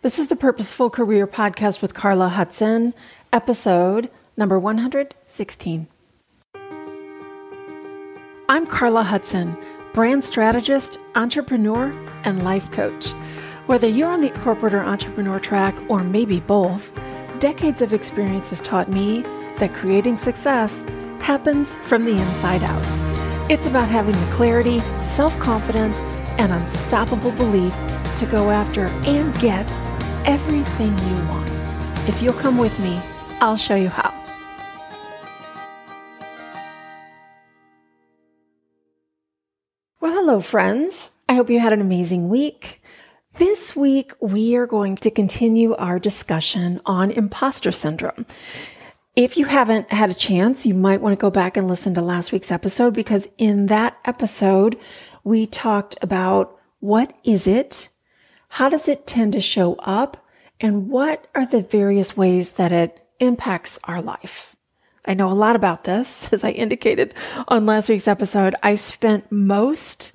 This is the Purposeful Career Podcast with Carla Hudson, episode number 116. I'm Carla Hudson, brand strategist, entrepreneur, and life coach. Whether you're on the corporate or entrepreneur track, or maybe both, decades of experience has taught me that creating success happens from the inside out. It's about having the clarity, self-confidence, and unstoppable belief to go after and get everything you want. If you'll come with me, I'll show you how. Well, hello, friends. I hope you had an amazing week. This week, we are going to continue our discussion on imposter syndrome. If you haven't had a chance, you might want to go back and listen to last week's episode, because in that episode, we talked about what is it, how does it tend to show up, and what are the various ways that it impacts our life. I know a lot about this. As I indicated on last week's episode, I spent most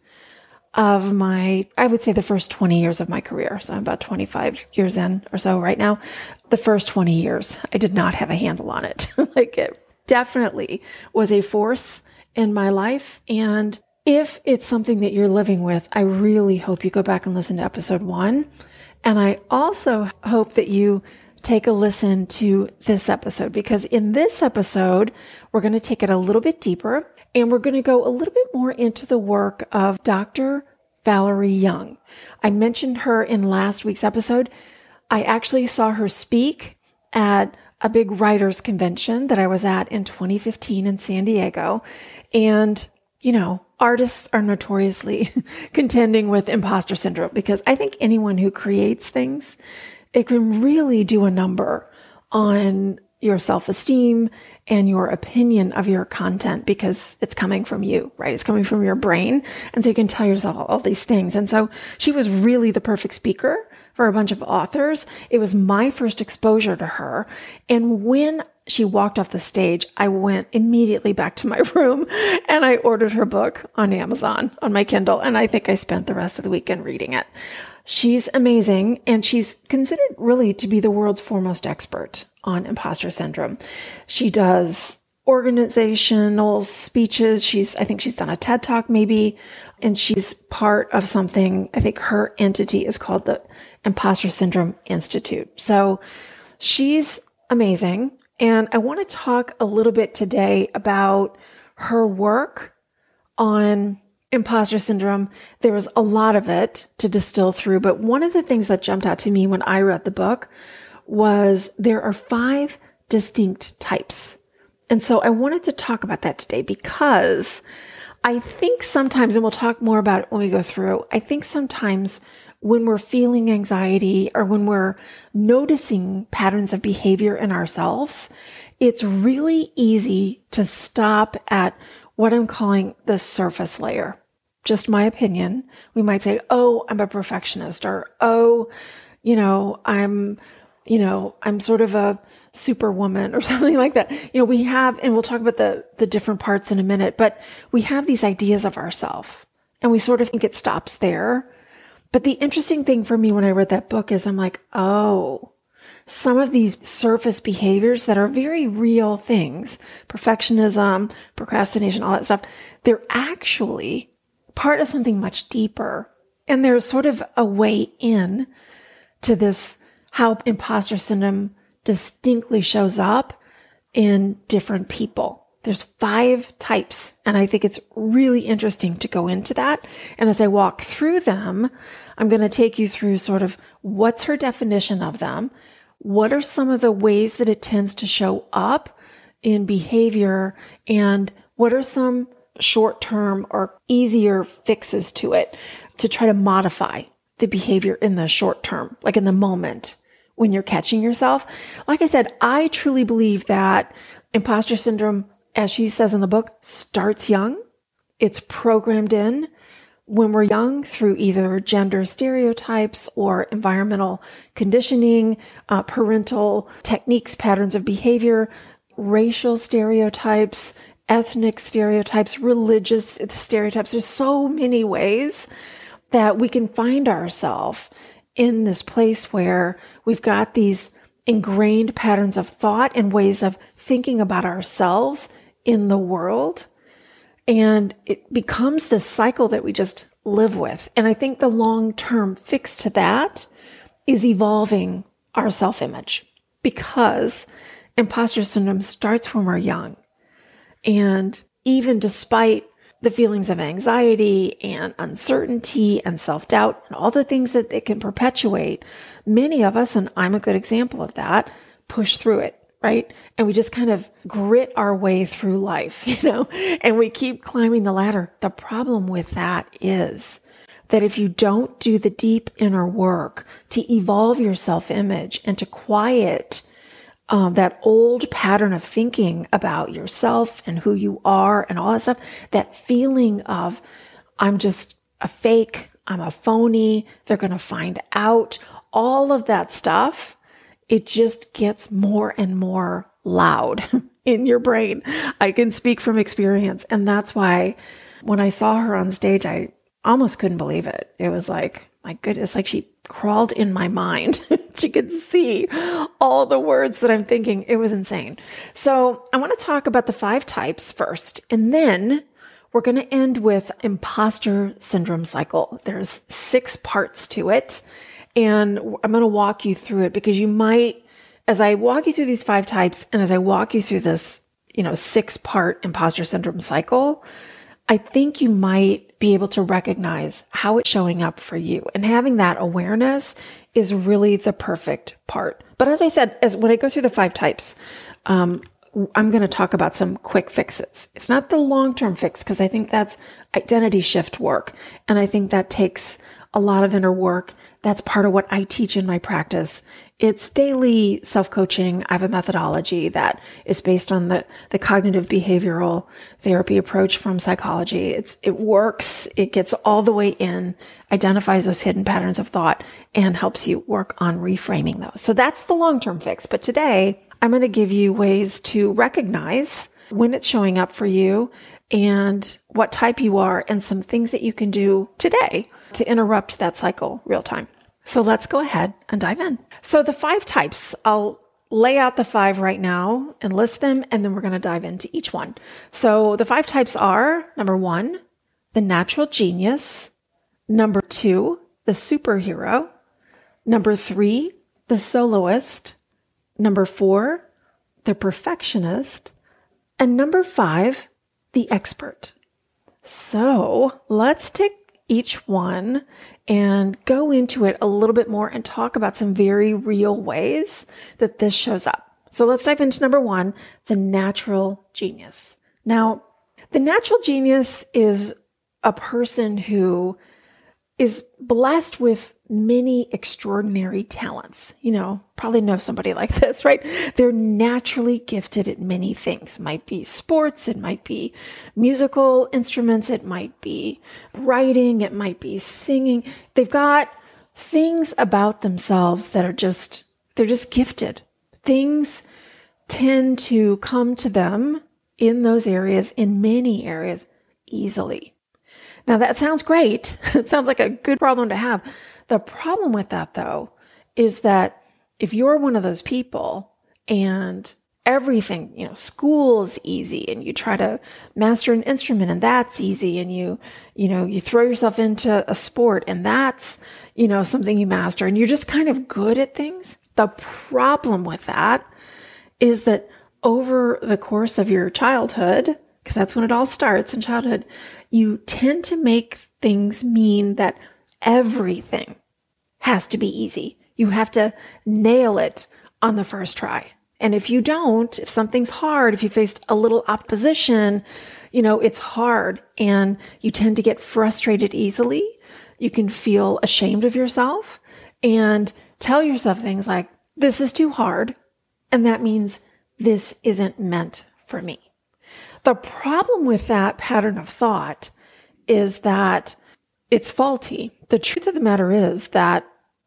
of I would say the first 20 years of my career. So I'm about 25 years in or so right now. The first 20 years, I did not have a handle on it. It definitely was a force in my life. And if it's something that you're living with, I really hope you go back and listen to episode 1. And I also hope that you take a listen to this episode, because in this episode, we're going to take it a little bit deeper, and we're going to go a little bit more into the work of Dr. Valerie Young. I mentioned her in last week's episode. I actually saw her speak at a big writers convention that I was at in 2015 in San Diego. And, artists are notoriously contending with imposter syndrome, because I think anyone who creates things, it can really do a number on your self-esteem and your opinion of your content, because it's coming from you, right? It's coming from your brain. And so you can tell yourself all these things. And so she was really the perfect speaker for a bunch of authors. It was my first exposure to her. And when she walked off the stage, I went immediately back to my room and I ordered her book on Amazon on my Kindle. And I think I spent the rest of the weekend reading it. She's amazing, and she's considered really to be the world's foremost expert on imposter syndrome. She does organizational speeches. I think she's done a TED Talk maybe, and she's part of something. I think her entity is called the Imposter Syndrome Institute. So she's amazing. And I want to talk a little bit today about her work on imposter syndrome. There was a lot of it to distill through, but one of the things that jumped out to me when I read the book was there are 5 distinct types. And so I wanted to talk about that today, because I think sometimes, and we'll talk more about it when we go through, I think sometimes when we're feeling anxiety or when we're noticing patterns of behavior in ourselves, it's really easy to stop at what I'm calling the surface layer. Just my opinion. We might say, oh, I'm a perfectionist, or, oh, I'm sort of a superwoman or something like that. We have, and we'll talk about the different parts in a minute, but we have these ideas of ourselves and we sort of think it stops there. But the interesting thing for me when I read that book is I'm like, oh, some of these surface behaviors that are very real things, perfectionism, procrastination, all that stuff, they're actually part of something much deeper. And there's sort of a way in to this, how imposter syndrome distinctly shows up in different people. There's 5 types, and I think it's really interesting to go into that. And as I walk through them, I'm going to take you through sort of what's her definition of them, what are some of the ways that it tends to show up in behavior, and what are some short-term or easier fixes to it to try to modify the behavior in the short term, like in the moment when you're catching yourself. Like I said, I truly believe that imposter syndrome, as she says in the book, starts young. It's programmed in when we're young through either gender stereotypes or environmental conditioning, parental techniques, patterns of behavior, racial stereotypes, ethnic stereotypes, religious stereotypes. There's so many ways that we can find ourselves in this place where we've got these ingrained patterns of thought and ways of thinking about ourselves in the world. And it becomes this cycle that we just live with. And I think the long-term fix to that is evolving our self-image, because imposter syndrome starts when we're young. And even despite the feelings of anxiety and uncertainty and self-doubt and all the things that it can perpetuate, many of us, and I'm a good example of that, push through it, right? And we just kind of grit our way through life, and we keep climbing the ladder. The problem with that is that if you don't do the deep inner work to evolve your self-image and to quiet that old pattern of thinking about yourself and who you are and all that stuff, that feeling of, I'm just a fake, I'm a phony, they're going to find out, all of that stuff, it just gets more and more loud in your brain. I can speak from experience. And that's why when I saw her on stage, I almost couldn't believe it. It was like, my goodness, like she crawled in my mind. She could see all the words that I'm thinking. It was insane. So I want to talk about the 5 types first, and then we're going to end with imposter syndrome cycle. There's 6 parts to it, and I'm going to walk you through it because you might, as I walk you through these 5 types, and as I walk you through this, 6-part imposter syndrome cycle, I think you might be able to recognize how it's showing up for you. And having that awareness is really the perfect part. But as I said, when I go through the 5 types, I'm going to talk about some quick fixes. It's not the long-term fix, because I think that's identity shift work. And I think that takes a lot of inner work. That's part of what I teach in my practice. It's daily self-coaching. I have a methodology that is based on the cognitive behavioral therapy approach from psychology. It works. It gets all the way in, identifies those hidden patterns of thought, and helps you work on reframing those. So that's the long-term fix. But today, I'm going to give you ways to recognize when it's showing up for you and what type you are, and some things that you can do today to interrupt that cycle real time. So let's go ahead and dive in. So the 5 types, I'll lay out the 5 right now and list them, and then we're going to dive into each one. So the 5 types are, number 1, the natural genius. Number 2, the superhero. Number 3, the soloist. Number 4, the perfectionist. And number 5, the expert. So let's take each one and go into it a little bit more and talk about some very real ways that this shows up. So let's dive into number 1, the natural genius. Now, the natural genius is a person who is blessed with many extraordinary talents. Probably know somebody like this, right? They're naturally gifted at many things. It might be sports, it might be musical instruments, it might be writing, it might be singing. They've got things about themselves that are they're just gifted. Things tend to come to them in those areas, in many areas, easily. Now that sounds great. It sounds like a good problem to have. The problem with that, though, is that if you're one of those people and everything, school's easy and you try to master an instrument and that's easy, and you throw yourself into a sport and that's, something you master, and you're just kind of good at things. The problem with that is that over the course of your childhood, because that's when it all starts in childhood, you tend to make things mean that everything has to be easy. You have to nail it on the first try. And if you don't, if something's hard, if you faced a little opposition, it's hard and you tend to get frustrated easily. You can feel ashamed of yourself and tell yourself things like, this is too hard. And that means this isn't meant for me. The problem with that pattern of thought is that it's faulty. The truth of the matter is that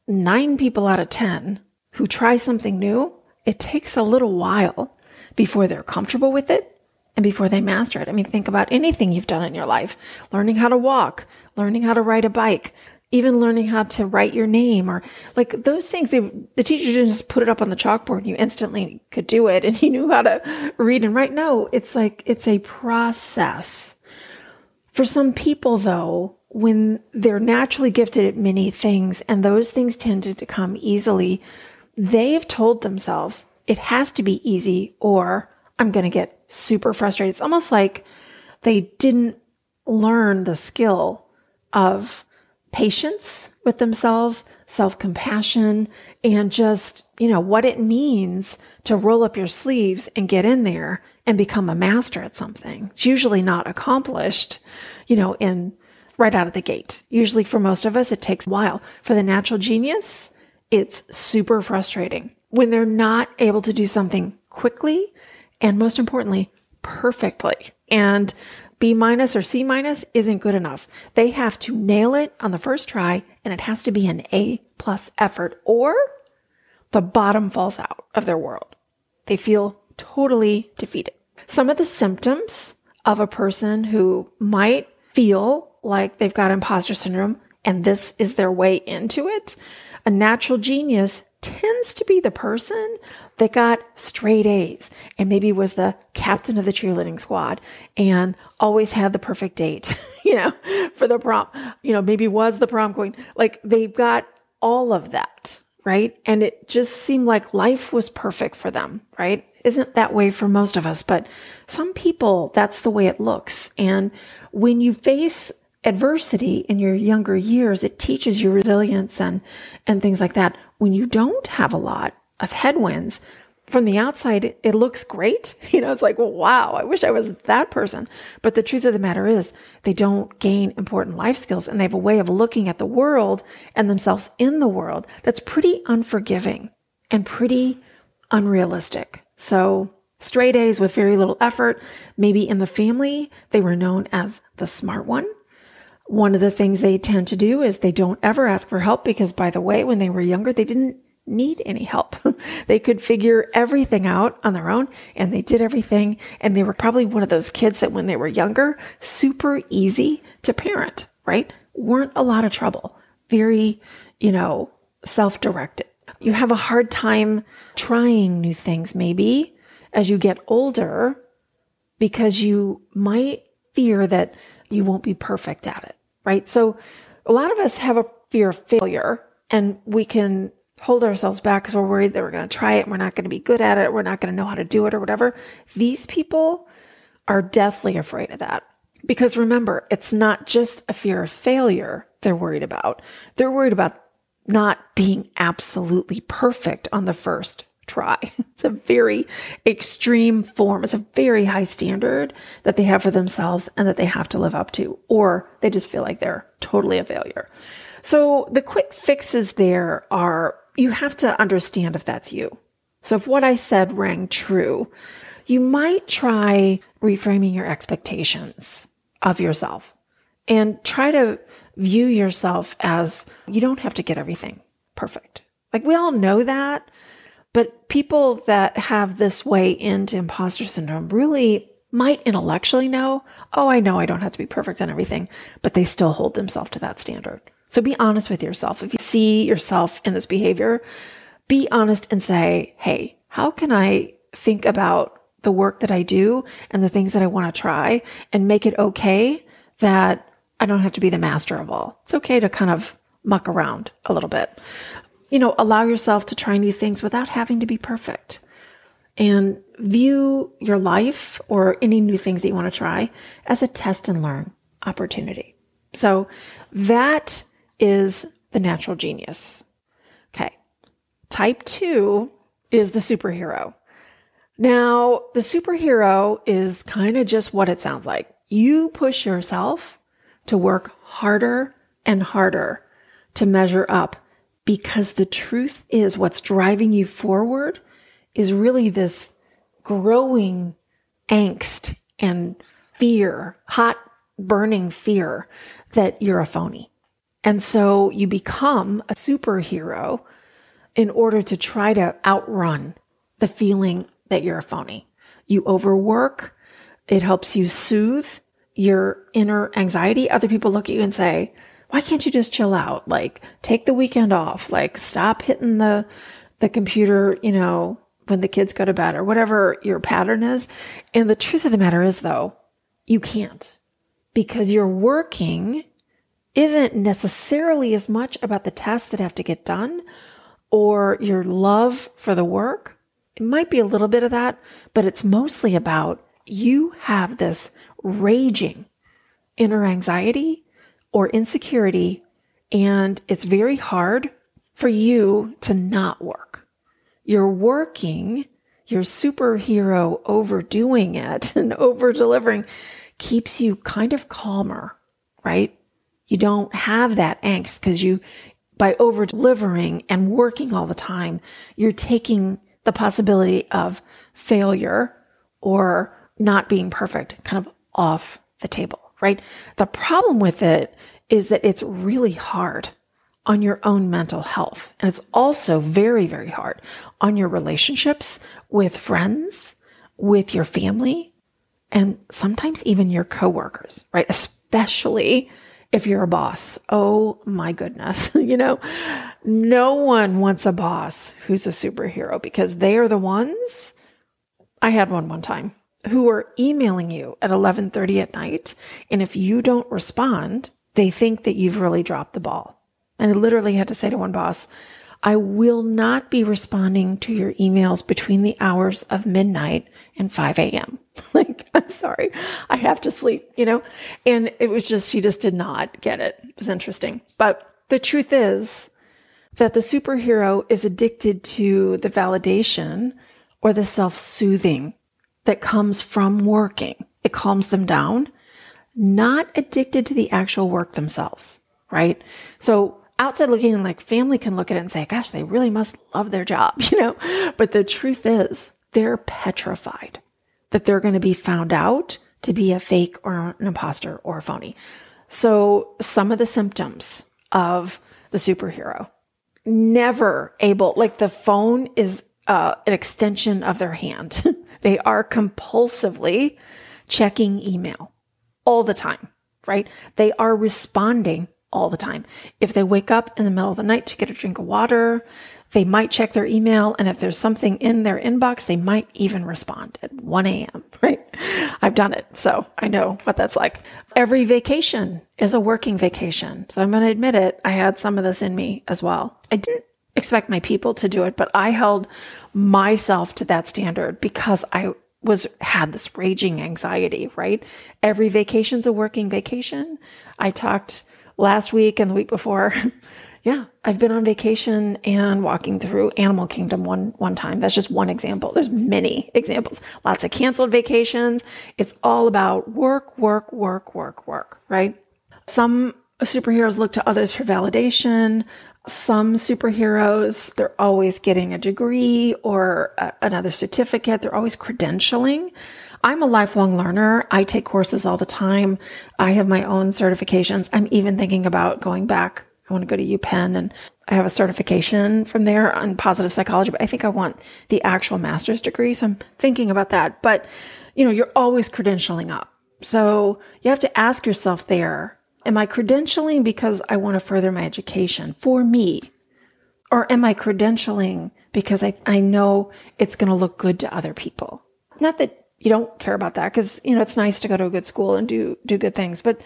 9 people out of 10 who try something new, it takes a little while before they're comfortable with it and before they master it. I mean, think about anything you've done in your life, learning how to walk, learning how to ride a bike. even learning how to write your name or like those things. The teacher didn't just put it up on the chalkboard and you instantly could do it and you knew how to read and write. No, it's a process. For some people though, when they're naturally gifted at many things and those things tended to come easily, they have told themselves it has to be easy or I'm going to get super frustrated. It's almost like they didn't learn the skill of patience with themselves, self-compassion, and just, what it means to roll up your sleeves and get in there and become a master at something. It's usually not accomplished, in right out of the gate. Usually for most of us, it takes a while. For the natural genius, it's super frustrating when they're not able to do something quickly and most importantly, perfectly. And B- or C- isn't good enough. They have to nail it on the first try and it has to be an A+ effort or the bottom falls out of their world. They feel totally defeated. Some of the symptoms of a person who might feel like they've got imposter syndrome and this is their way into it, a natural genius tends to be the person that got straight A's and maybe was the captain of the cheerleading squad and always had the perfect date, for the prom, maybe was the prom queen. Like they've got all of that, right? And it just seemed like life was perfect for them, right? Isn't that way for most of us, but some people, that's the way it looks. And when you face adversity in your younger years, it teaches you resilience and things like that. When you don't have a lot of headwinds, from the outside, it looks great. It's like, well, wow, I wish I was that person. But the truth of the matter is they don't gain important life skills and they have a way of looking at the world and themselves in the world that's pretty unforgiving and pretty unrealistic. So straight A's with very little effort. Maybe in the family, they were known as the smart one. One of the things they tend to do is they don't ever ask for help because, by the way, when they were younger, they didn't need any help. They could figure everything out on their own and they did everything. And they were probably one of those kids that when they were younger, super easy to parent, right? Weren't a lot of trouble. Very, self-directed. You have a hard time trying new things maybe as you get older because you might fear that you won't be perfect at it, right? So a lot of us have a fear of failure and we can hold ourselves back because we're worried that we're going to try it and we're not going to be good at it. We're not going to know how to do it or whatever. These people are deathly afraid of that because remember, it's not just a fear of failure they're worried about. They're worried about not being absolutely perfect on the first try. It's a very extreme form. It's a very high standard that they have for themselves and that they have to live up to, or they just feel like they're totally a failure. So the quick fixes there are, you have to understand if that's you. So if what I said rang true, you might try reframing your expectations of yourself and try to view yourself as you don't have to get everything perfect. Like we all know that. But people that have this way into imposter syndrome really might intellectually know, oh, I know I don't have to be perfect on everything, but they still hold themselves to that standard. So be honest with yourself. If you see yourself in this behavior, be honest and say, hey, how can I think about the work that I do and the things that I want to try and make it okay that I don't have to be the master of all. It's okay to kind of muck around a little bit. Allow yourself to try new things without having to be perfect and view your life or any new things that you want to try as a test and learn opportunity. So that is the natural genius. Okay. Type 2 is the superhero. Now, the superhero is kind of just what it sounds like. You push yourself to work harder and harder to measure up. Because the truth is what's driving you forward is really this growing angst and fear, hot burning fear that you're a phony. And so you become a superhero in order to try to outrun the feeling that you're a phony. You overwork. It helps you soothe your inner anxiety. Other people look at you and say, Why can't you just chill out? Like, take the weekend off, like stop hitting the computer, when the kids go to bed or whatever your pattern is. And the truth of the matter is though, you can't, because your working isn't necessarily as much about the tasks that have to get done or your love for the work. It might be a little bit of that, but it's mostly about you have this raging inner anxiety or insecurity, and it's very hard for you to not work. You're working, your superhero overdoing it and over delivering keeps you kind of calmer, right? You don't have that angst because by over delivering and working all the time, you're taking the possibility of failure or not being perfect kind of off the table, right? The problem with it is that it's really hard on your own mental health. And it's also very, very hard on your relationships with friends, with your family, and sometimes even your coworkers, right? Especially if you're a boss. Oh my goodness. No one wants a boss who's a superhero because they are the ones. I had one time who were emailing you at 11:30 at night. And if you don't respond, they think that you've really dropped the ball. And I literally had to say to one boss, I will not be responding to your emails between the hours of midnight and 5 a.m. Like, I'm sorry, I have to sleep, And it was she just did not get it. It was interesting. But the truth is that the superhero is addicted to the validation or the self-soothing that comes from working. It calms them down, not addicted to the actual work themselves, right? So outside looking in, like, family can look at it and say, gosh, they really must love their job, But the truth is they're petrified that they're going to be found out to be a fake or an imposter or a phony. So some of the symptoms of the superhero, never able, like the phone is an extension of their hand. They are compulsively checking email all the time, right? They are responding all the time. If they wake up in the middle of the night to get a drink of water, they might check their email. And if there's something in their inbox, they might even respond at 1 a.m., right? I've done it, so I know what that's like. Every vacation is a working vacation. So I'm going to admit it. I had some of this in me as well. I didn't expect my people to do it, but I held myself to that standard because I had this raging anxiety, right? Every vacation's a working vacation. I talked last week and the week before. Yeah, I've been on vacation and walking through Animal Kingdom one time. That's just one example. There's many examples. Lots of canceled vacations. It's all about work, work, work, work, work, right? Some superheroes look to others for validation. Some superheroes, they're always getting a degree or another certificate. They're always credentialing. I'm a lifelong learner. I take courses all the time. I have my own certifications. I'm even thinking about going back. I want to go to UPenn, and I have a certification from there on positive psychology, but I think I want the actual master's degree. So I'm thinking about that. But, you're always credentialing up. So you have to ask yourself there, am I credentialing because I want to further my education for me? Or am I credentialing because I know it's going to look good to other people? Not that you don't care about that because, it's nice to go to a good school and do good things. But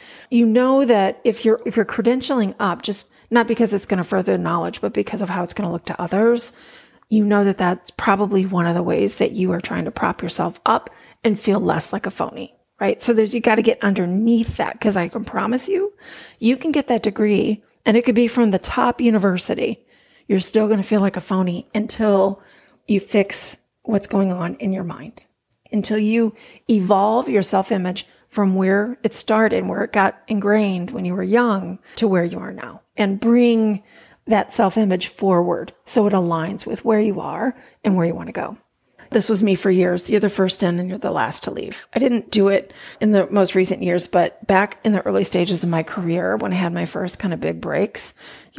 that if you're credentialing up, just not because it's going to further knowledge, but because of how it's going to look to others, that that's probably one of the ways that you are trying to prop yourself up and feel less like a phony, right? So you got to get underneath that, because I can promise you can get that degree and it could be from the top university. You're still going to feel like a phony until you fix what's going on in your mind, until you evolve your self-image from where it started, where it got ingrained when you were young, to where you are now, and bring that self-image forward so it aligns with where you are and where you want to go. This was me for years. You're the first in and you're the last to leave. I didn't do it in the most recent years, but back in the early stages of my career, when I had my first kind of big breaks,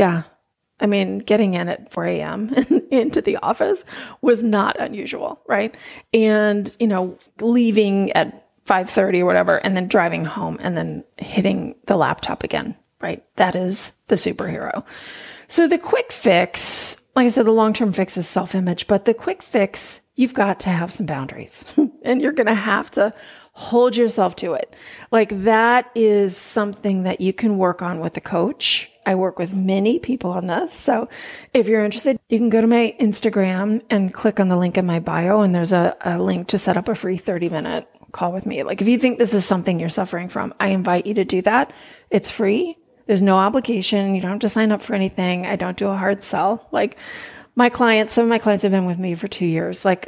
getting in at 4 a.m. into the office was not unusual, right? And, leaving at 5:30 or whatever, and then driving home and then hitting the laptop again right? That is the superhero. So the quick fix, like I said, the long-term fix is self-image, but the quick fix, you've got to have some boundaries and you're going to have to hold yourself to it. Like that is something that you can work on with a coach. I work with many people on this. So if you're interested, you can go to my Instagram and click on the link in my bio. And there's a link to set up a free 30-minute call with me. Like if you think this is something you're suffering from, I invite you to do that. It's free. There's no obligation. You don't have to sign up for anything. I don't do a hard sell. Like some of my clients have been with me for 2 years. Like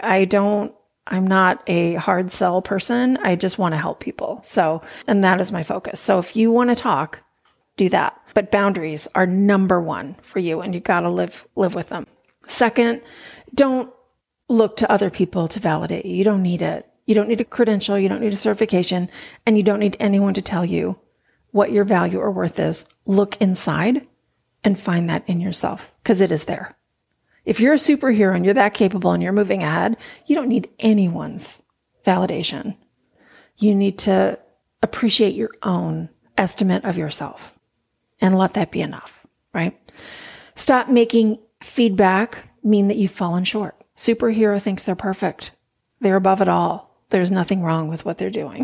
I'm not a hard sell person. I just want to help people. So, and that is my focus. So if you want to talk, do that. But boundaries are number one for you and you got to live with them. Second, don't look to other people to validate you. You don't need it. You don't need a credential. You don't need a certification, and you don't need anyone to tell you what your value or worth is. Look inside and find that in yourself because it is there. If you're a superhero and you're that capable and you're moving ahead, you don't need anyone's validation. You need to appreciate your own estimate of yourself and let that be enough, right? Stop making feedback mean that you've fallen short. Superhero thinks they're perfect. They're above it all. There's nothing wrong with what they're doing.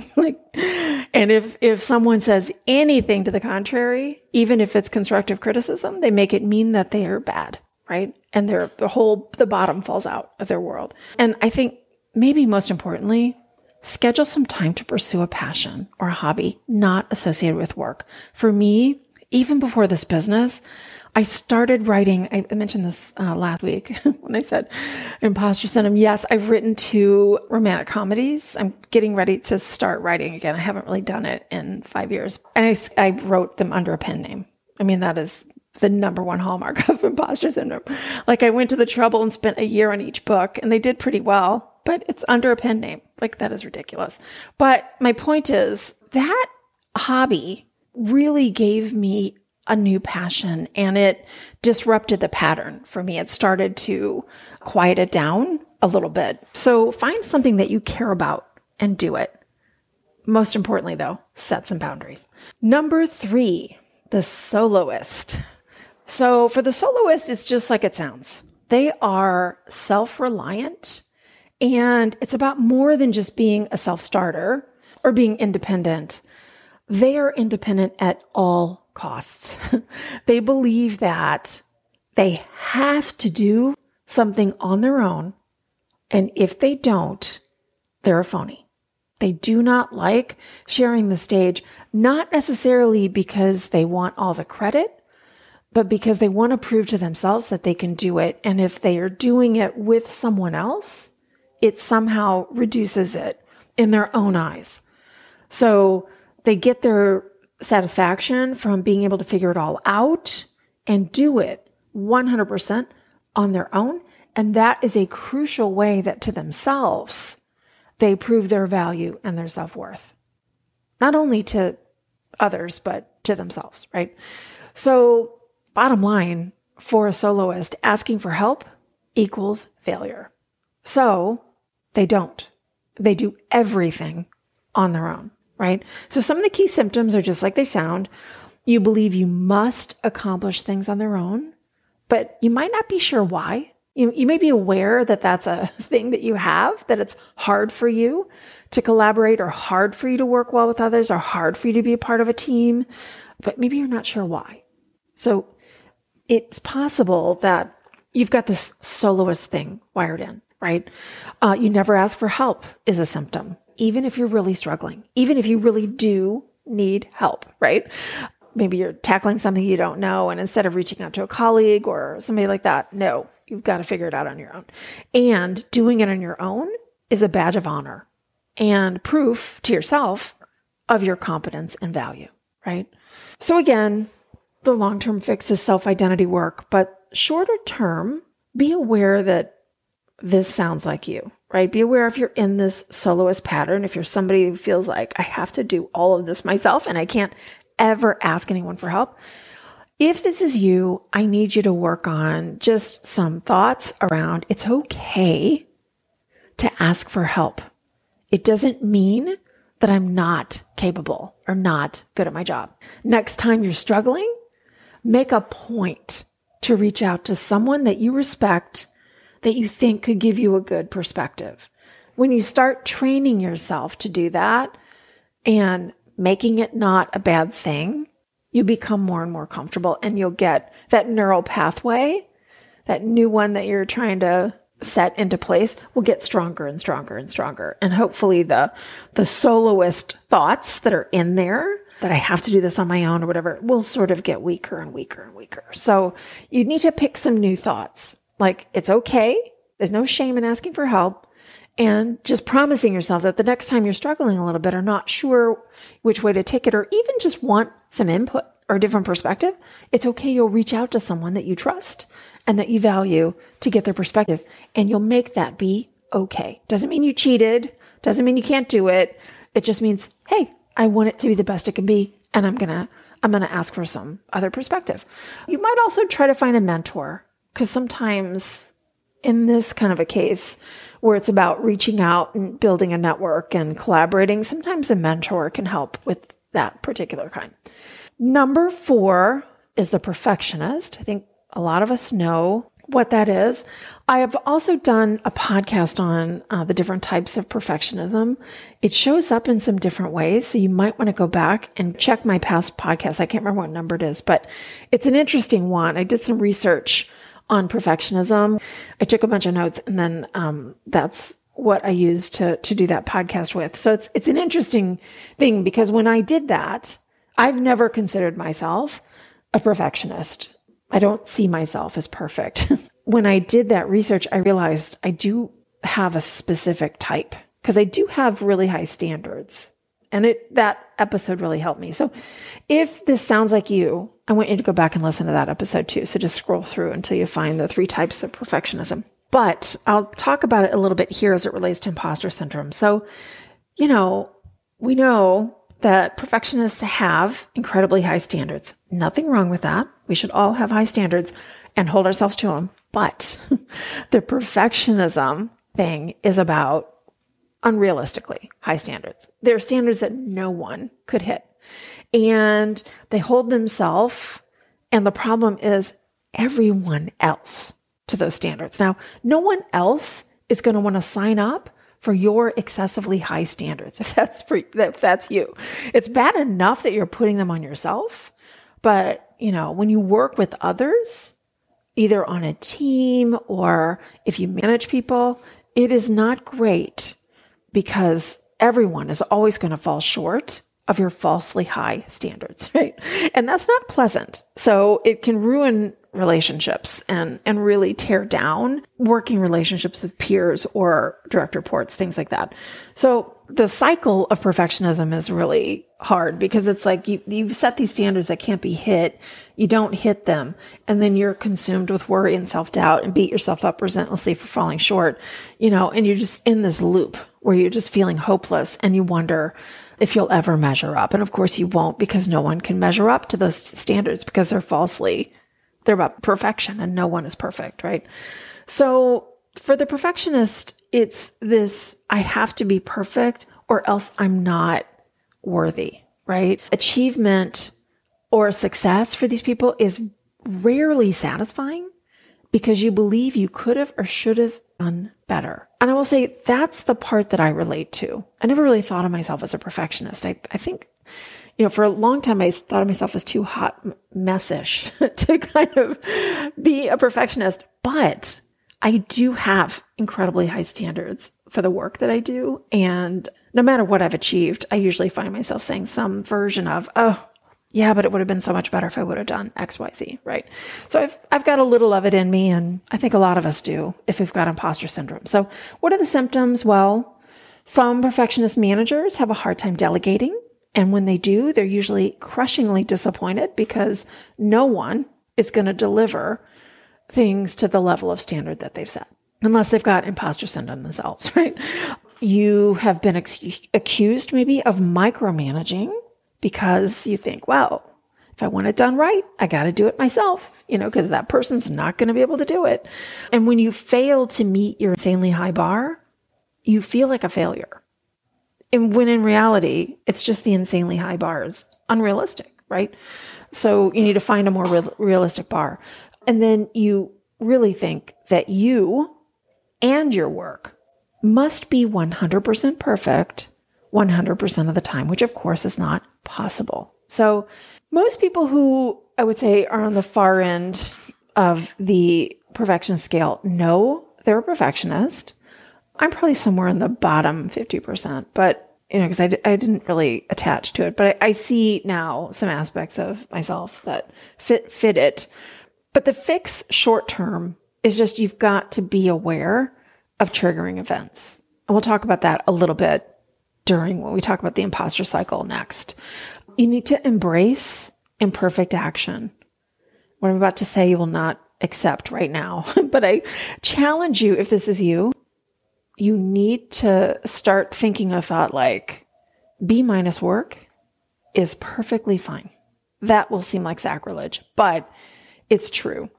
And if someone says anything to the contrary, even if it's constructive criticism, they make it mean that they are bad, right? And the bottom falls out of their world. And I think maybe most importantly, schedule some time to pursue a passion or a hobby not associated with work. For me, even before this business, I started writing. I mentioned this last week when I said imposter syndrome. Yes, I've written 2 romantic comedies. I'm getting ready to start writing again. I haven't really done it in 5 years. And I wrote them under a pen name. I mean, that is the number one hallmark of imposter syndrome. Like I went to the trouble and spent a year on each book and they did pretty well, but it's under a pen name. Like that is ridiculous. But my point is that hobby really gave me a new passion and it disrupted the pattern for me. It started to quiet it down a little bit. So find something that you care about and do it. Most importantly though, set some boundaries. Number 3, the soloist. So for the soloist, it's just like it sounds. They are self-reliant and it's about more than just being a self-starter or being independent. They are independent at all costs. They believe that they have to do something on their own. And if they don't, they're a phony. They do not like sharing the stage, not necessarily because they want all the credit, but because they want to prove to themselves that they can do it. And if they are doing it with someone else, it somehow reduces it in their own eyes. So they get their satisfaction from being able to figure it all out and do it 100% on their own. And that is a crucial way that to themselves, they prove their value and their self-worth. Not only to others, but to themselves, right? So bottom line, for a soloist, asking for help equals failure. So they don't. They do everything on their own, right? So some of the key symptoms are just like they sound. You believe you must accomplish things on their own, but you might not be sure why. You may be aware that that's a thing that you have, that it's hard for you to collaborate or hard for you to work well with others or hard for you to be a part of a team, but maybe you're not sure why. So it's possible that you've got this soloist thing wired in, right? You never ask for help is a symptom, even if you're really struggling, even if you really do need help, right? Maybe you're tackling something you don't know, and instead of reaching out to a colleague or somebody like that, no, you've got to figure it out on your own. And doing it on your own is a badge of honor and proof to yourself of your competence and value, right? So again, the long-term fix is self-identity work, but shorter term, be aware that this sounds like you, right? Be aware if you're in this soloist pattern, if you're somebody who feels like I have to do all of this myself and I can't ever ask anyone for help. If this is you, I need you to work on just some thoughts around it's okay to ask for help. It doesn't mean that I'm not capable or not good at my job. Next time you're struggling, make a point to reach out to someone that you respect, that you think could give you a good perspective. When you start training yourself to do that and making it not a bad thing, you become more and more comfortable, and you'll get that neural pathway, that new one that you're trying to set into place will get stronger and stronger and stronger. And hopefully the soloist thoughts that are in there, that I have to do this on my own or whatever, will sort of get weaker and weaker and weaker. So you need to pick some new thoughts. Like, it's okay. There's no shame in asking for help. And just promising yourself that the next time you're struggling a little bit or not sure which way to take it, or even just want some input or a different perspective, it's okay. You'll reach out to someone that you trust and that you value to get their perspective. And you'll make that be okay. Doesn't mean you cheated. Doesn't mean you can't do it. It just means, hey, I want it to be the best it can be. And I'm going to ask for some other perspective. You might also try to find a mentor, because sometimes in this kind of a case where it's about reaching out and building a network and collaborating, sometimes a mentor can help with that particular kind. Number 4 is the perfectionist. I think a lot of us know what that is. I have also done a podcast on the different types of perfectionism. It shows up in some different ways, so you might want to go back and check my past podcast. I can't remember what number it is, but it's an interesting one. I did some research on perfectionism. I took a bunch of notes, and then that's what I used to do that podcast with. So it's an interesting thing, because when I did that, I've never considered myself a perfectionist. I don't see myself as perfect. When I did that research, I realized I do have a specific type, because I do have really high standards. And that episode really helped me. So if this sounds like you, I want you to go back and listen to that episode too. So just scroll through until you find the 3 types of perfectionism. But I'll talk about it a little bit here as it relates to imposter syndrome. So, we know that perfectionists have incredibly high standards. Nothing wrong with that. We should all have high standards and hold ourselves to them. But the perfectionism thing is about unrealistically high standards. They're standards that no one could hit. And they hold themselves, and the problem is everyone else, to those standards. Now, no one else is going to want to sign up for your excessively high standards, if that's you. It's bad enough that you're putting them on yourself, but when you work with others, either on a team or if you manage people, it is not great, because everyone is always going to fall short of your falsely high standards, right? And that's not pleasant. So it can ruin relationships and really tear down working relationships with peers or direct reports, things like that. So the cycle of perfectionism is really hard, because it's like you've set these standards that can't be hit. You don't hit them. And then you're consumed with worry and self-doubt and beat yourself up relentlessly for falling short, and you're just in this loop where you're just feeling hopeless, and you wonder if you'll ever measure up. And of course you won't, because no one can measure up to those standards, because they're about perfection, and no one is perfect, right? So for the perfectionist, it's this, I have to be perfect or else I'm not worthy, right? Achievement or success for these people is rarely satisfying, because you believe you could have or should have done better. And I will say that's the part that I relate to. I never really thought of myself as a perfectionist. I think, for a long time, I thought of myself as too hot messish to kind of be a perfectionist. But I do have incredibly high standards for the work that I do. And no matter what I've achieved, I usually find myself saying some version of, oh, yeah, but it would have been so much better if I would have done X, Y, Z, right? So I've got a little of it in me, and I think a lot of us do if we've got imposter syndrome. So what are the symptoms? Well, some perfectionist managers have a hard time delegating. And when they do, they're usually crushingly disappointed, because no one is going to deliver things to the level of standard that they've set, unless they've got imposter syndrome themselves, right? You have been accused maybe of micromanaging, because you think, well, if I want it done right, I got to do it myself, because that person's not going to be able to do it. And when you fail to meet your insanely high bar, you feel like a failure. And when in reality, it's just the insanely high bar is unrealistic, right? So you need to find a more realistic bar. And then you really think that you and your work must be 100% perfect 100% of the time, which of course is not possible. So most people who I would say are on the far end of the perfectionist scale know they're a perfectionist. I'm probably somewhere in the bottom 50%, but because I didn't really attach to it, but I see now some aspects of myself that fit it. But the fix short term is just you've got to be aware of triggering events. And we'll talk about that a little bit when we talk about the imposter cycle next. You need to embrace imperfect action. What I'm about to say you will not accept right now, but I challenge you, if this is you, you need to start thinking a thought like B- work is perfectly fine. That will seem like sacrilege, but it's true.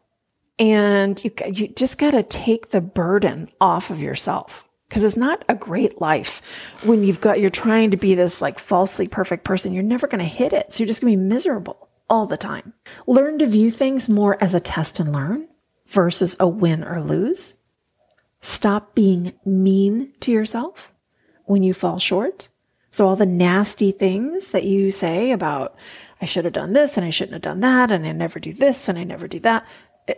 And you just got to take the burden off of yourself, because it's not a great life when you're trying to be this like falsely perfect person. You're never going to hit it. So you're just going to be miserable all the time. Learn to view things more as a test and learn versus a win or lose. Stop being mean to yourself when you fall short. So all the nasty things that you say about, I should have done this and I shouldn't have done that, and I never do this and I never do that.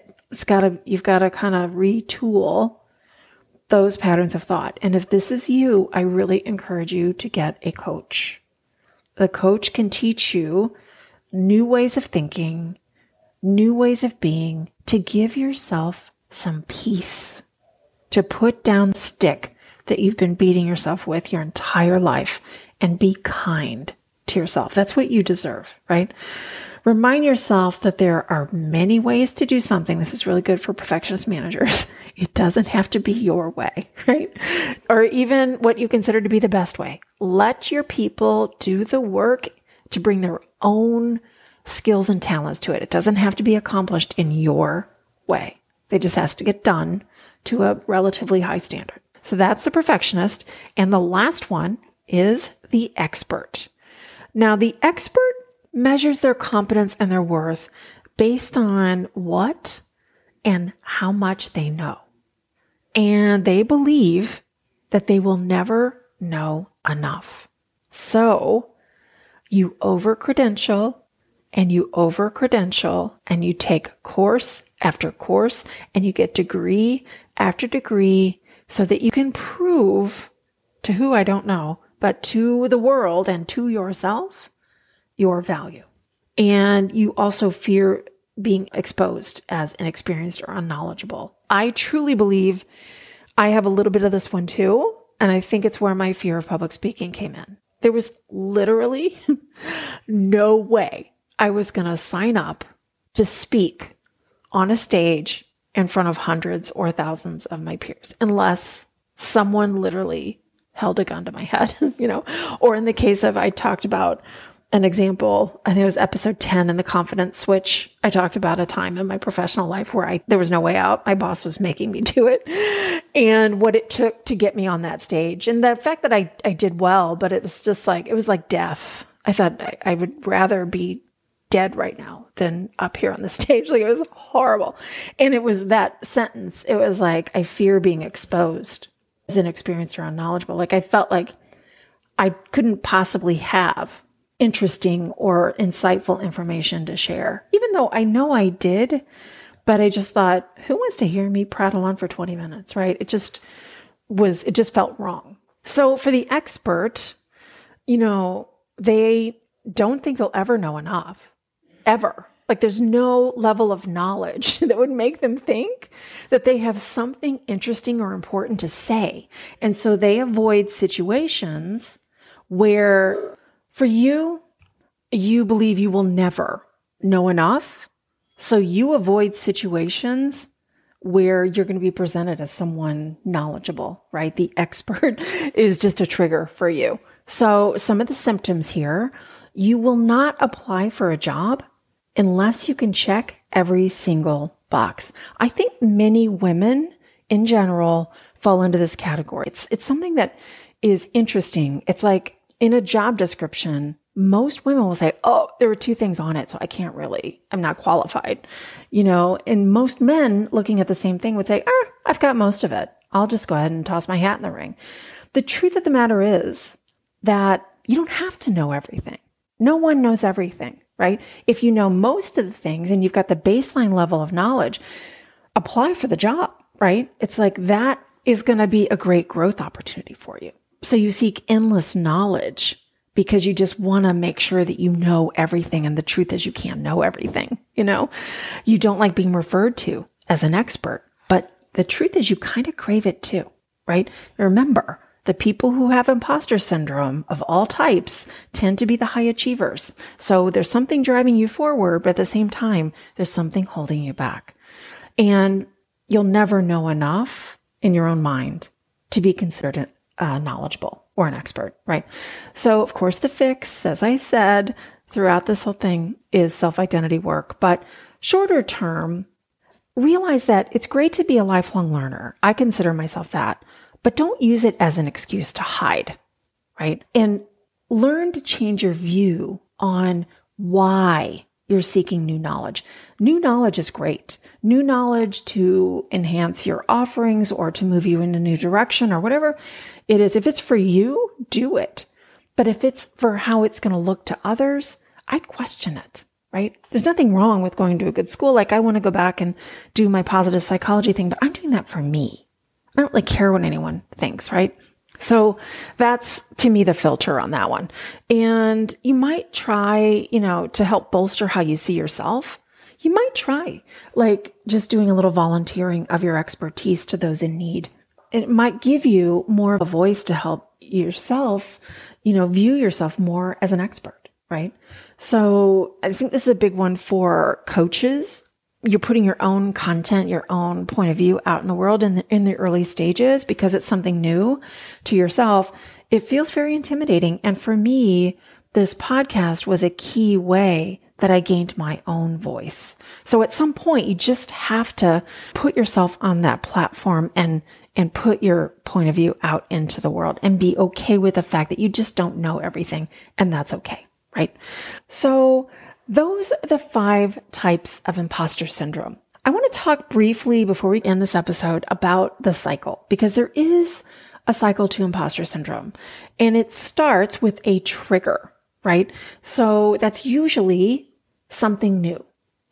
You've got to kind of retool those patterns of thought. And if this is you, I really encourage you to get a coach. The coach can teach you new ways of thinking, new ways of being, to give yourself some peace, to put down the stick that you've been beating yourself with your entire life and be kind to yourself. That's what you deserve, right? Remind yourself that there are many ways to do something. This is really good for perfectionist managers. It doesn't have to be your way, right? Or even what you consider to be the best way. Let your people do the work to bring their own skills and talents to it. It doesn't have to be accomplished in your way. It just has to get done to a relatively high standard. So that's the perfectionist. And the last one is the expert. Now, the expert measures their competence and their worth based on what and how much they know. And they believe that they will never know enough. So you over-credential and you over-credential and you take course after course and you get degree after degree so that you can prove to who I don't know, but to the world and to yourself, your value. And you also fear being exposed as inexperienced or unknowledgeable. I truly believe I have a little bit of this one too. And I think it's where my fear of public speaking came in. There was literally no way I was going to sign up to speak on a stage in front of hundreds or thousands of my peers, unless someone literally held a gun to my head, or in the case of, I talked about an example, I think it was episode 10 in the confidence switch. I talked about a time in my professional life where there was no way out. My boss was making me do it, and what it took to get me on that stage, and the fact that I did well, but it was just like, it was like death. I thought I would rather be dead right now than up here on the stage. Like, it was horrible. And it was that sentence. It was like, I fear being exposed as inexperienced or unknowledgeable. Like, I felt like I couldn't possibly have interesting or insightful information to share, even though I know I did, but I just thought, who wants to hear me prattle on for 20 minutes, right? It just felt wrong. So for the expert, they don't think they'll ever know enough, ever. Like, there's no level of knowledge that would make them think that they have something interesting or important to say. And so they avoid situations where, for you believe you will never know enough. So you avoid situations where you're going to be presented as someone knowledgeable, right? The expert is just a trigger for you. So some of the symptoms here, you will not apply for a job unless you can check every single box. I think many women in general fall into this category. It's something that is interesting. It's like in a job description, most women will say, oh, there were 2 things on it, so I'm not qualified. And most men looking at the same thing would say, I've got most of it. I'll just go ahead and toss my hat in the ring. The truth of the matter is that you don't have to know everything. No one knows everything, right? If you know most of the things and you've got the baseline level of knowledge, apply for the job, right? It's like that is going to be a great growth opportunity for you. So you seek endless knowledge because you just want to make sure that you know everything. And the truth is you can't know everything. You don't like being referred to as an expert, but the truth is you kind of crave it too, right? Remember, the people who have imposter syndrome of all types tend to be the high achievers. So there's something driving you forward, but at the same time, there's something holding you back. And you'll never know enough in your own mind to be considered knowledgeable or an expert, right? So of course the fix, as I said, throughout this whole thing is self-identity work, but shorter term, realize that it's great to be a lifelong learner. I consider myself that, but don't use it as an excuse to hide, right? And learn to change your view on why you're seeking new knowledge. New knowledge is great. New knowledge to enhance your offerings or to move you in a new direction or whatever it is. If it's for you, do it. But if it's for how it's going to look to others, I'd question it, right? There's nothing wrong with going to a good school. Like I want to go back and do my positive psychology thing, but I'm doing that for me. I don't really care what anyone thinks, right? So that's, to me, the filter on that one. And you might try, to help bolster how you see yourself. You might try like just doing a little volunteering of your expertise to those in need. It might give you more of a voice to help yourself, view yourself more as an expert, right? So I think this is a big one for coaches. You're putting your own content, your own point of view out in the world in the early stages because it's something new to yourself. It feels very intimidating. And for me, this podcast was a key way that I gained my own voice. So at some point, you just have to put yourself on that platform and put your point of view out into the world and be okay with the fact that you just don't know everything. And that's okay, right? So those are the 5 types of imposter syndrome. I want to talk briefly before we end this episode about the cycle, because there is a cycle to imposter syndrome, and it starts with a trigger, right? So that's usually something new,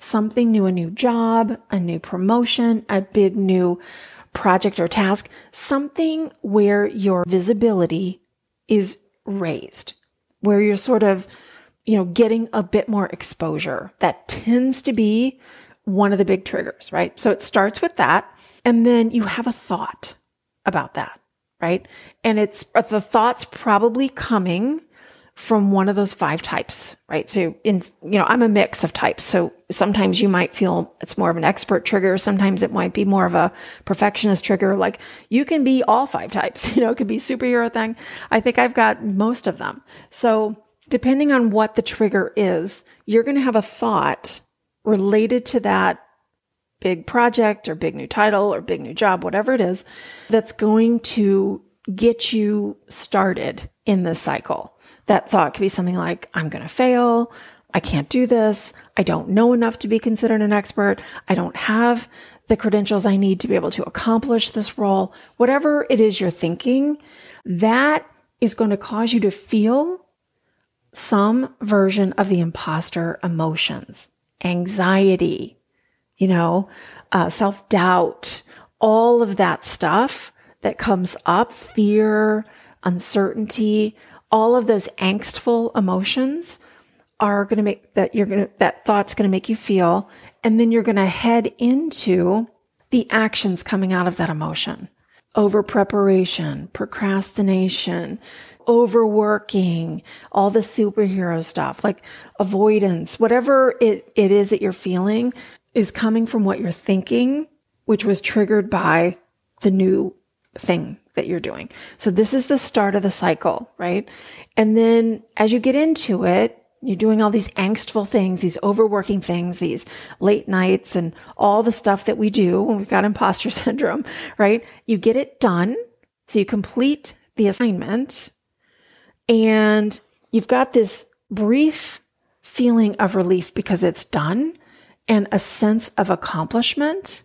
a new job, a new promotion, a big new project or task, something where your visibility is raised, where you're sort of getting a bit more exposure. That tends to be one of the big triggers, right? So it starts with that. And then you have a thought about that, right? And it's the thought's probably coming from one of those 5 types, right? So I'm a mix of types. So sometimes you might feel it's more of an expert trigger. Sometimes it might be more of a perfectionist trigger. Like you can be all 5 types, it could be superhero thing. I think I've got most of them. So depending on what the trigger is, you're going to have a thought related to that big project or big new title or big new job, whatever it is, that's going to get you started in this cycle. That thought could be something like, I'm going to fail. I can't do this. I don't know enough to be considered an expert. I don't have the credentials I need to be able to accomplish this role. Whatever it is you're thinking, that is going to cause you to feel some version of the imposter emotions, anxiety, self-doubt, all of that stuff that comes up, fear, uncertainty, all of those angstful emotions are going to make that thought's going to make you feel. And then you're going to head into the actions coming out of that emotion. Over preparation, procrastination, overworking, all the superhero stuff, like avoidance, whatever it is that you're feeling is coming from what you're thinking, which was triggered by the new thing that you're doing. So this is the start of the cycle, right? And then as you get into it, you're doing all these angstful things, these overworking things, these late nights and all the stuff that we do when we've got imposter syndrome, right? You get it done. So you complete the assignment and you've got this brief feeling of relief because it's done and a sense of accomplishment,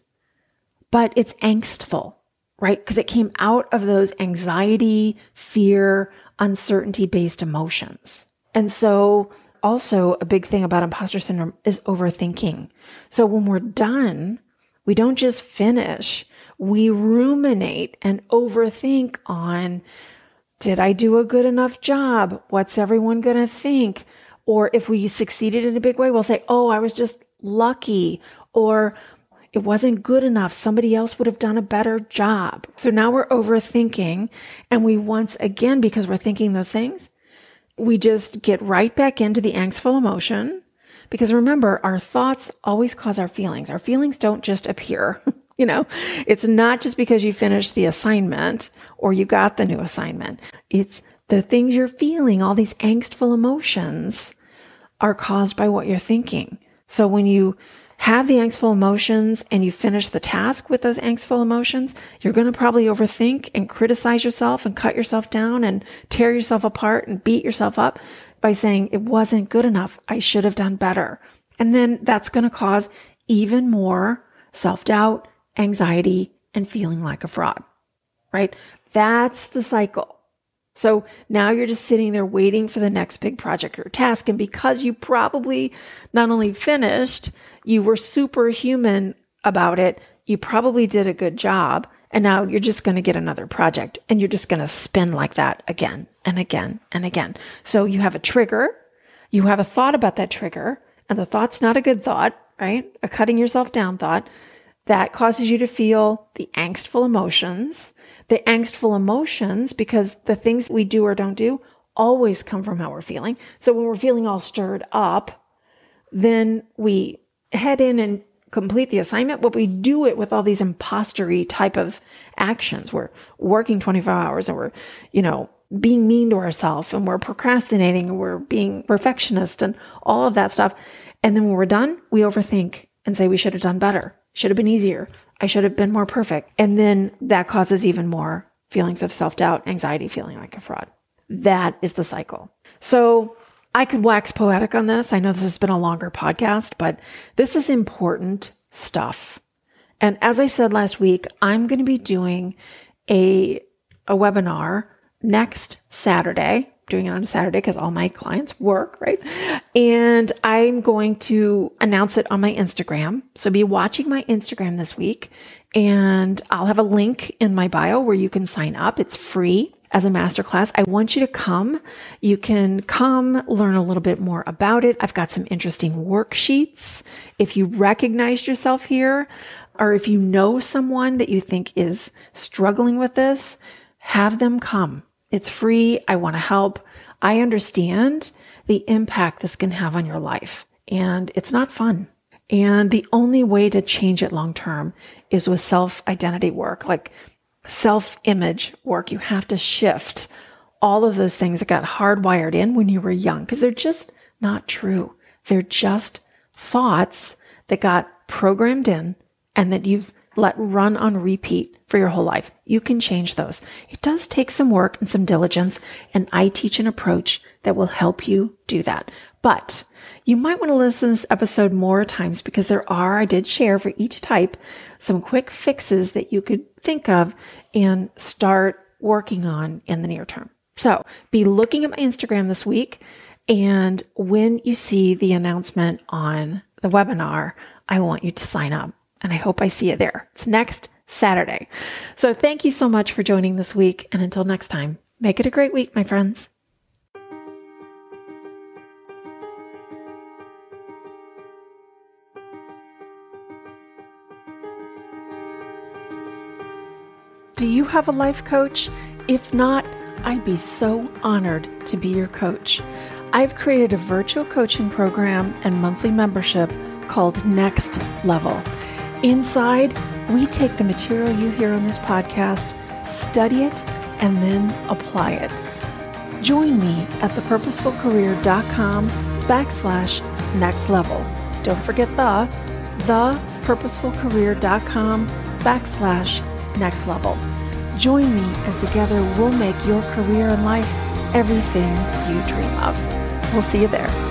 but it's angstful, right? Because it came out of those anxiety, fear, uncertainty-based emotions. And so also a big thing about imposter syndrome is overthinking. So when we're done, we don't just finish, we ruminate and overthink on, did I do a good enough job? What's everyone going to think? Or if we succeeded in a big way, we'll say, oh, I was just lucky, or it wasn't good enough. Somebody else would have done a better job. So now we're overthinking, and we once again, because we're thinking those things, we just get right back into the angstful emotion. Because remember, our thoughts always cause our feelings. Our feelings don't just appear. It's not just because you finished the assignment or you got the new assignment. It's the things you're feeling, all these angstful emotions are caused by what you're thinking. So when you have the angstful emotions and you finish the task with those angstful emotions, you're going to probably overthink and criticize yourself and cut yourself down and tear yourself apart and beat yourself up by saying it wasn't good enough. I should have done better. And then that's going to cause even more self-doubt, anxiety, and feeling like a fraud, right? That's the cycle. So now you're just sitting there waiting for the next big project or task. And because you probably not only finished, you were superhuman about it, you probably did a good job. And now you're just going to get another project and you're just going to spin like that again and again and again. So you have a trigger, you have a thought about that trigger, and the thought's not a good thought, right? A cutting yourself down thought. That causes you to feel the angstful emotions. The angstful emotions, because the things we do or don't do always come from how we're feeling. So when we're feeling all stirred up, then we head in and complete the assignment, but we do it with all these imposter-y type of actions. We're working 24 hours and we're, being mean to ourselves and we're procrastinating and we're being perfectionist and all of that stuff. And then when we're done, we overthink and say we should have done better. Should have been easier. I should have been more perfect. And then that causes even more feelings of self-doubt, anxiety, feeling like a fraud. That is the cycle. So I could wax poetic on this. I know this has been a longer podcast, but this is important stuff. And as I said last week, I'm going to be doing a webinar next Saturday. Doing it on a Saturday because all my clients work, right? And I'm going to announce it on my Instagram. So be watching my Instagram this week, and I'll have a link in my bio where you can sign up. It's free as a masterclass. I want you to come. You can come learn a little bit more about it. I've got some interesting worksheets. If you recognized yourself here, or if you know someone that you think is struggling with this, have them come. It's free. I want to help. I understand the impact this can have on your life, and it's not fun. And the only way to change it long-term is with self-identity work, like self-image work. You have to shift all of those things that got hardwired in when you were young, because they're just not true. They're just thoughts that got programmed in and that you've let run on repeat for your whole life. You can change those. It does take some work and some diligence, and I teach an approach that will help you do that. But you might want to listen to this episode more times because I did share for each type some quick fixes that you could think of and start working on in the near term. So be looking at my Instagram this week, and when you see the announcement on the webinar, I want you to sign up. And I hope I see you there. It's next Saturday. So thank you so much for joining this week. And until next time, make it a great week, my friends. Do you have a life coach? If not, I'd be so honored to be your coach. I've created a virtual coaching program and monthly membership called Next Level. Inside, we take the material you hear on this podcast, study it, and then apply it. Join me at thepurposefulcareer.com/next level. Don't forget thepurposefulcareer.com/next level. Join me, and together we'll make your career and life everything you dream of. We'll see you there.